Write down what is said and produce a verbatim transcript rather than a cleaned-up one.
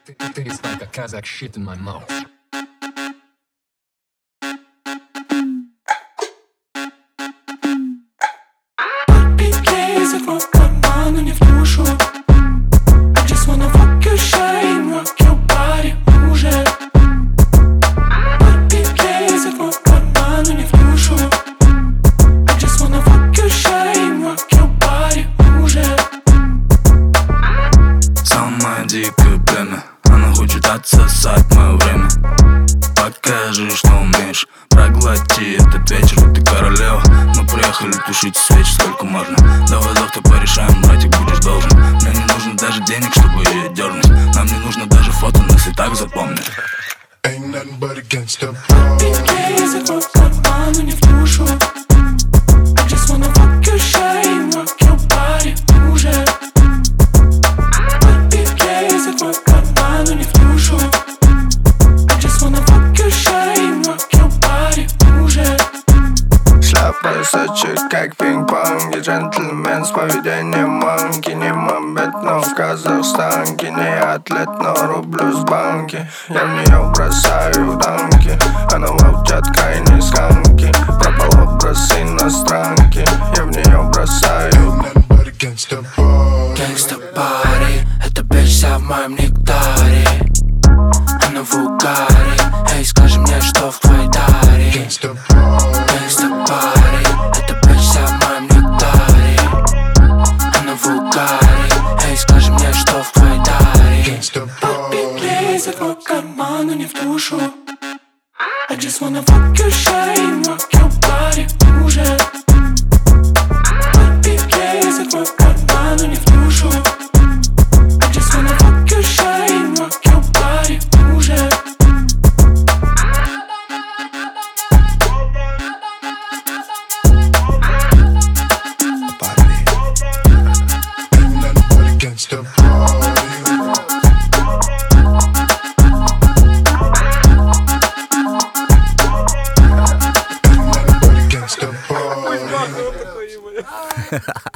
It tastes like a Kazakh shit in my mouth. Лезет в карман, но не в душу. I just wanna fuck your shame, rock your body уже. Подпит лезет в карман, но не в душу. I just wanna fuck your shame, rock your body уже. Самое дикое племя, она хочет отсосать мое время. Покажи, что умеешь, проглоти этот вечер, вот ты королева. Мы приехали тушить свечи сколько можно. Давай завтра порешаем, братик, будешь должен. Мне не нужно даже денег, чтобы ее дернуть. Нам не нужно даже фото, нас и так запомнят. Подпит лезет в карман, но не в душу. I just wanna fuck your shame, rock your body уже. Подпит лезет в карман, но не в душу. I just wanna fuck your shame, rock your body уже. Шляпа сочит, как пинг-понг. И джентльмен с поведением манки. Не мамбет, но в Казахстанке. Не атлет, но рублю с банки. Я в нее бросаю данки. Она волчатка и не сканки. Пропал образ иностранки. Я в нее бросаю. Gangsta пари, эта bitch вся в моем нектаре. Она в угаре, эй, скажи мне, что в твоей таре. Gangsta пари, эта bitch вся в моем нектаре. Она в угаре, эй, скажи мне, что в твоей таре. Подпит лезет в карман, но не в душу. I just wanna fuck your shame, rock your body уже. Подпит лезет в карман, но не в душу. I just wanna fuck your shame, rock your body уже. Ha ha.